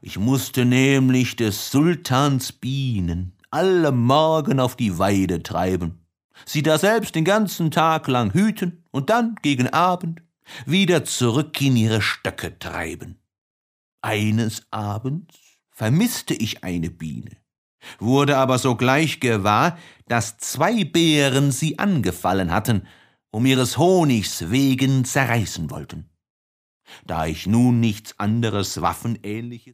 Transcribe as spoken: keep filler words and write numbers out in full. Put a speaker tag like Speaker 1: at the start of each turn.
Speaker 1: Ich mußte nämlich des Sultans Bienen alle Morgen auf die Weide treiben, sie daselbst den ganzen Tag lang hüten und dann gegen Abend wieder zurück in ihre Stöcke treiben. Eines Abends vermisste ich eine Biene, wurde aber sogleich gewahr, dass zwei Bären sie angefallen hatten, um ihres Honigs wegen zerreißen wollten. Da ich nun nichts anderes Waffenähnliches